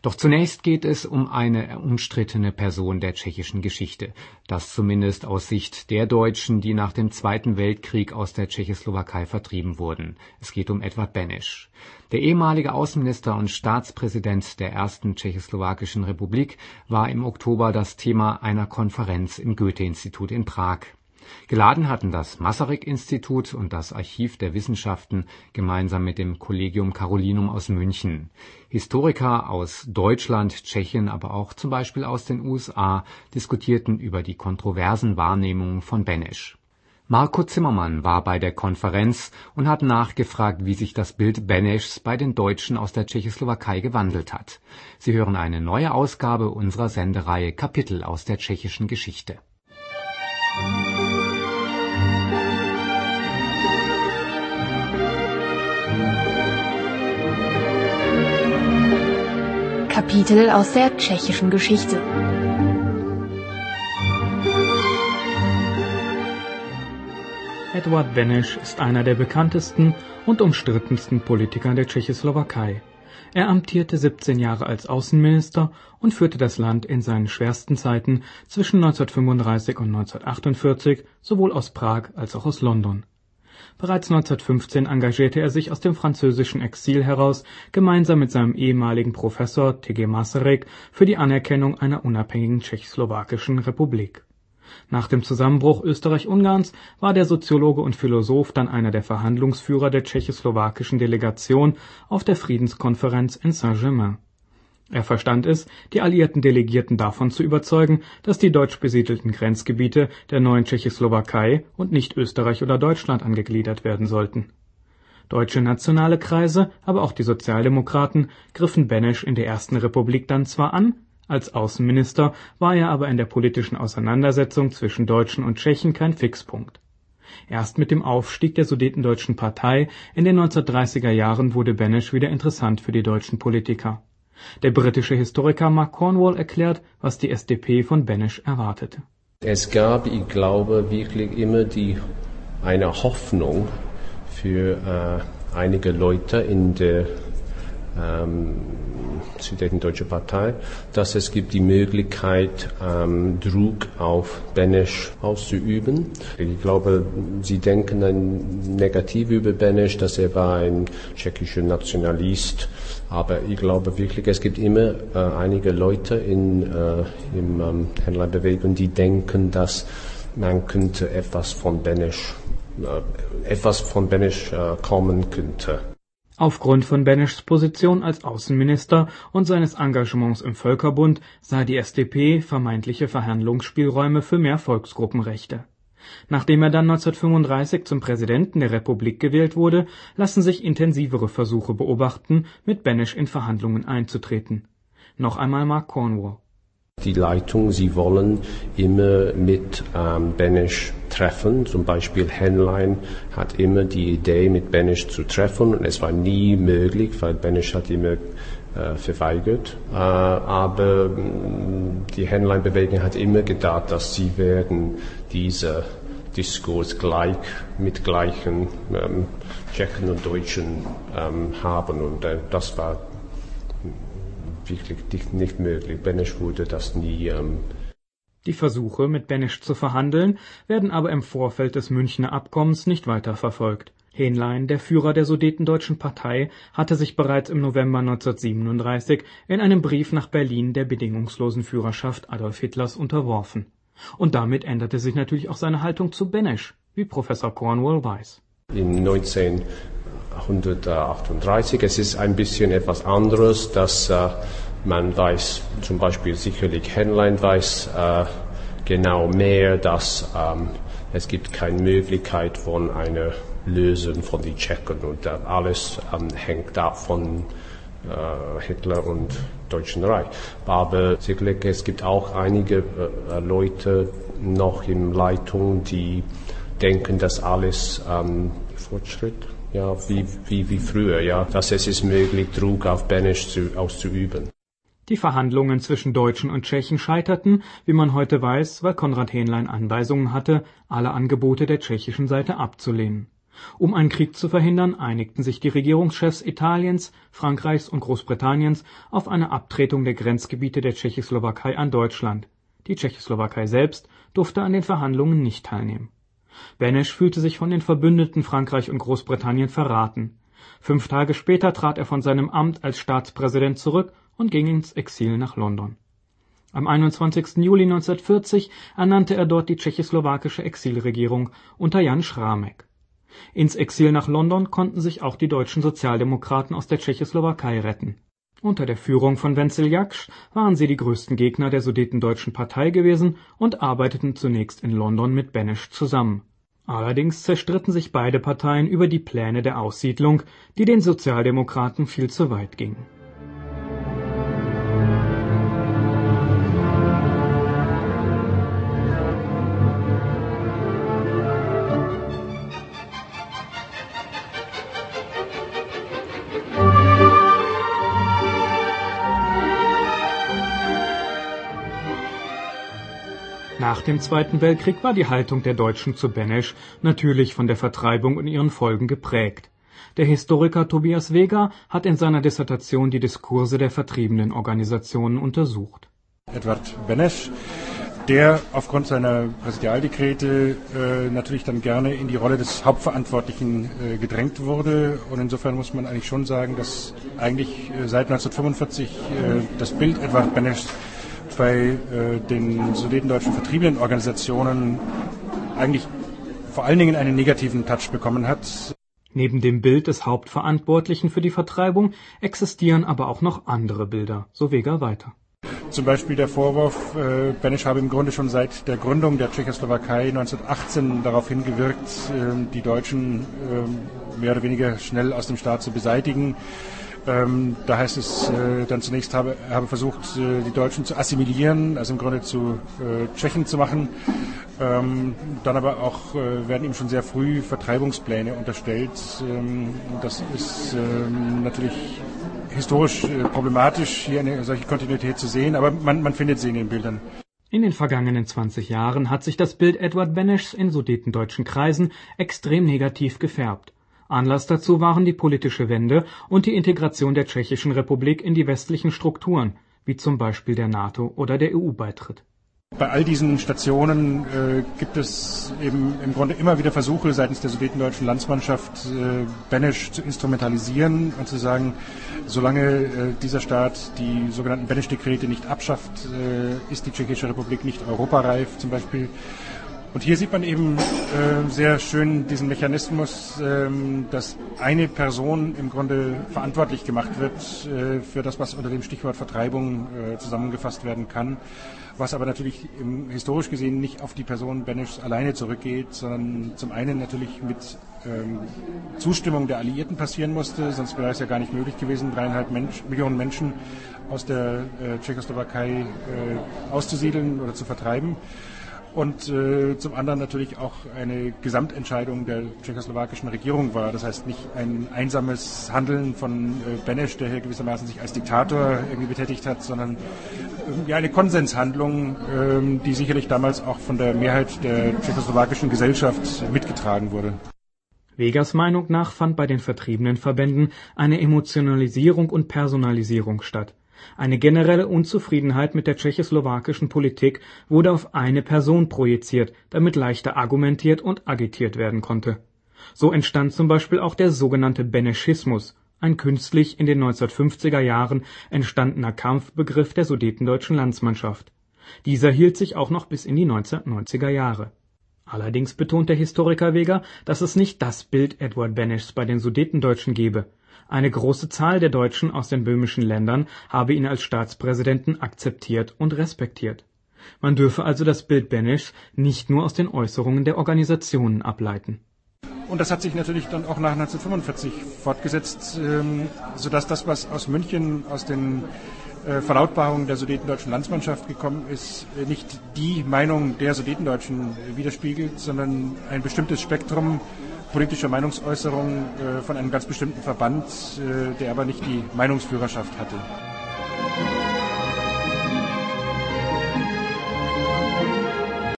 Doch zunächst geht es um eine umstrittene Person der tschechischen Geschichte. Das zumindest aus Sicht der Deutschen, die nach dem Zweiten Weltkrieg aus der Tschechoslowakei vertrieben wurden. Es geht um Edvard Beneš. Der ehemalige Außenminister und Staatspräsident der ersten tschechoslowakischen Republik war im Oktober das Thema einer Konferenz im Goethe-Institut in Prag. Geladen hatten das Masaryk-Institut und das Archiv der Wissenschaften gemeinsam mit dem Collegium Carolinum aus München. Historiker aus Deutschland, Tschechien, aber auch zum Beispiel aus den USA diskutierten über die kontroversen Wahrnehmungen von Beneš. Marco Zimmermann war bei der Konferenz und hat nachgefragt, wie sich das Bild Beneschs bei den Deutschen aus der Tschechoslowakei gewandelt hat. Sie hören eine neue Ausgabe unserer Sendereihe Kapitel aus der tschechischen Geschichte. Kapitel aus der tschechischen Geschichte. Edvard Beneš ist einer der bekanntesten und umstrittensten Politiker der Tschechoslowakei. Er amtierte 17 Jahre als Außenminister und führte das Land in seinen schwersten Zeiten zwischen 1935 und 1948 sowohl aus Prag als auch aus London. Bereits 1915 engagierte er sich aus dem französischen Exil heraus gemeinsam mit seinem ehemaligen Professor T.G. Masaryk für die Anerkennung einer unabhängigen tschechoslowakischen Republik. Nach dem Zusammenbruch Österreich-Ungarns war der Soziologe und Philosoph dann einer der Verhandlungsführer der tschechoslowakischen Delegation auf der Friedenskonferenz in Saint-Germain. Er verstand es, die alliierten Delegierten davon zu überzeugen, dass die deutsch besiedelten Grenzgebiete der neuen Tschechoslowakei und nicht Österreich oder Deutschland angegliedert werden sollten. Deutsche nationale Kreise, aber auch die Sozialdemokraten griffen Beneš in der Ersten Republik dann zwar an, als Außenminister war er aber in der politischen Auseinandersetzung zwischen Deutschen und Tschechen kein Fixpunkt. Erst mit dem Aufstieg der Sudetendeutschen Partei in den 1930er Jahren wurde Beneš wieder interessant für die deutschen Politiker. Der britische Historiker Mark Cornwall erklärt, was die SDP von Beneš erwartete. Es gab, ich glaube, wirklich immer eine Hoffnung für einige Leute in der Sudetendeutsche Partei, dass es gibt die Möglichkeit, Druck auf Beneš auszuüben. Ich glaube, sie denken dann negativ über Beneš, dass er war ein tschechischer Nationalist. Aber ich glaube wirklich, es gibt immer einige Leute im Händlerbewegung, die denken, dass man könnte etwas von Beneš kommen könnte. Aufgrund von Beneschs Position als Außenminister und seines Engagements im Völkerbund sah die SDP vermeintliche Verhandlungsspielräume für mehr Volksgruppenrechte. Nachdem er dann 1935 zum Präsidenten der Republik gewählt wurde, lassen sich intensivere Versuche beobachten, mit Beneš in Verhandlungen einzutreten. Noch einmal Mark Cornwall. Die Leitung, sie wollen immer mit Beneš treffen. Zum Beispiel Henlein hat immer die Idee, mit Beneš zu treffen. Und es war nie möglich, weil Beneš hat immer verweigert. Aber die Henlein-Bewegung hat immer gedacht, dass sie werden diese Diskurs mit gleichen Tschechen und Deutschen haben. Und das war wirklich nicht möglich. Beneš wurde das nie. Die Versuche, mit Beneš zu verhandeln, werden aber im Vorfeld des Münchner Abkommens nicht weiterverfolgt. Henlein, der Führer der Sudetendeutschen Partei, hatte sich bereits im November 1937 in einem Brief nach Berlin der bedingungslosen Führerschaft Adolf Hitlers unterworfen. Und damit änderte sich natürlich auch seine Haltung zu Beneš, wie Professor Cornwall weiß. In 1938, es ist ein bisschen etwas anderes, dass man weiß, zum Beispiel sicherlich Henlein weiß genau mehr, dass es gibt keine Möglichkeit von einer Lösung von den Tschechen und alles hängt ab von Hitler und Deutschen Reich. Aber sicherlich, es gibt auch einige Leute noch in Leitung, die denken, dass alles Fortschritt, ja, wie früher, ja, dass es ist möglich, Druck auf Beneš auszuüben. Die Verhandlungen zwischen Deutschen und Tschechen scheiterten, wie man heute weiß, weil Konrad Henlein Anweisungen hatte, alle Angebote der tschechischen Seite abzulehnen. Um einen Krieg zu verhindern, einigten sich die Regierungschefs Italiens, Frankreichs und Großbritanniens auf eine Abtretung der Grenzgebiete der Tschechoslowakei an Deutschland. Die Tschechoslowakei selbst durfte an den Verhandlungen nicht teilnehmen. Beneš fühlte sich von den Verbündeten Frankreich und Großbritannien verraten. 5 Tage später trat er von seinem Amt als Staatspräsident zurück und ging ins Exil nach London. Am 21. Juli 1940 ernannte er dort die tschechoslowakische Exilregierung unter Jan Šrámek. Ins Exil nach London konnten sich auch die deutschen Sozialdemokraten aus der Tschechoslowakei retten. Unter der Führung von Wenzel Jaksch waren sie die größten Gegner der Sudetendeutschen Partei gewesen und arbeiteten zunächst in London mit Beneš zusammen. Allerdings zerstritten sich beide Parteien über die Pläne der Aussiedlung, die den Sozialdemokraten viel zu weit gingen. Nach dem Zweiten Weltkrieg war die Haltung der Deutschen zu Beneš natürlich von der Vertreibung und ihren Folgen geprägt. Der Historiker Tobias Weger hat in seiner Dissertation die Diskurse der vertriebenen Organisationen untersucht. Edvard Beneš, der aufgrund seiner Präsidialdekrete natürlich dann gerne in die Rolle des Hauptverantwortlichen gedrängt wurde. Und insofern muss man eigentlich schon sagen, dass eigentlich seit 1945 das Bild Edvard Beneš bei den sudetendeutschen vertriebenen Organisationen eigentlich vor allen Dingen einen negativen Touch bekommen hat. Neben dem Bild des Hauptverantwortlichen für die Vertreibung existieren aber auch noch andere Bilder, so Weger weiter. Zum Beispiel der Vorwurf, Beneš habe im Grunde schon seit der Gründung der Tschechoslowakei 1918 darauf hingewirkt, die Deutschen mehr oder weniger schnell aus dem Staat zu beseitigen. Da heißt es dann zunächst, habe versucht, die Deutschen zu assimilieren, also im Grunde zu Tschechen zu machen. Dann aber auch werden ihm schon sehr früh Vertreibungspläne unterstellt. Das ist natürlich historisch problematisch, hier eine solche Kontinuität zu sehen, aber man findet sie in den Bildern. In den vergangenen 20 Jahren hat sich das Bild Edvard Beneschs in sudetendeutschen Kreisen extrem negativ gefärbt. Anlass dazu waren die politische Wende und die Integration der Tschechischen Republik in die westlichen Strukturen, wie zum Beispiel der NATO oder der EU-Beitritt. Bei all diesen Stationen gibt es eben im Grunde immer wieder Versuche seitens der sudetendeutschen Landsmannschaft, Beneš zu instrumentalisieren und zu sagen, solange dieser Staat die sogenannten Beneš-Dekrete nicht abschafft, ist die Tschechische Republik nicht europareif zum Beispiel. Und hier sieht man eben sehr schön diesen Mechanismus, dass eine Person im Grunde verantwortlich gemacht wird für das, was unter dem Stichwort Vertreibung zusammengefasst werden kann, was aber natürlich historisch gesehen nicht auf die Person Beneschs alleine zurückgeht, sondern zum einen natürlich mit Zustimmung der Alliierten passieren musste, sonst wäre es ja gar nicht möglich gewesen, 3,5 Millionen Menschen aus der Tschechoslowakei auszusiedeln oder zu vertreiben. Und zum anderen natürlich auch eine Gesamtentscheidung der tschechoslowakischen Regierung war. Das heißt nicht ein einsames Handeln von Beneš, der hier gewissermaßen sich als Diktator irgendwie betätigt hat, sondern eine Konsenshandlung, die sicherlich damals auch von der Mehrheit der tschechoslowakischen Gesellschaft mitgetragen wurde. Wegers Meinung nach fand bei den vertriebenen Verbänden eine Emotionalisierung und Personalisierung statt. Eine generelle Unzufriedenheit mit der tschechoslowakischen Politik wurde auf eine Person projiziert, damit leichter argumentiert und agitiert werden konnte. So entstand zum Beispiel auch der sogenannte Beneschismus, ein künstlich in den 1950er Jahren entstandener Kampfbegriff der sudetendeutschen Landsmannschaft. Dieser hielt sich auch noch bis in die 1990er Jahre. Allerdings betont der Historiker Weger, dass es nicht das Bild Edvard Beneschs bei den Sudetendeutschen gebe. Eine große Zahl der Deutschen aus den böhmischen Ländern habe ihn als Staatspräsidenten akzeptiert und respektiert. Man dürfe also das Bild Beneschs nicht nur aus den Äußerungen der Organisationen ableiten. Und das hat sich natürlich dann auch nach 1945 fortgesetzt, sodass das, was aus München, aus den Verlautbarungen der sudetendeutschen Landsmannschaft gekommen ist, nicht die Meinung der Sudetendeutschen widerspiegelt, sondern ein bestimmtes Spektrum politischer Meinungsäußerung von einem ganz bestimmten Verband, der aber nicht die Meinungsführerschaft hatte.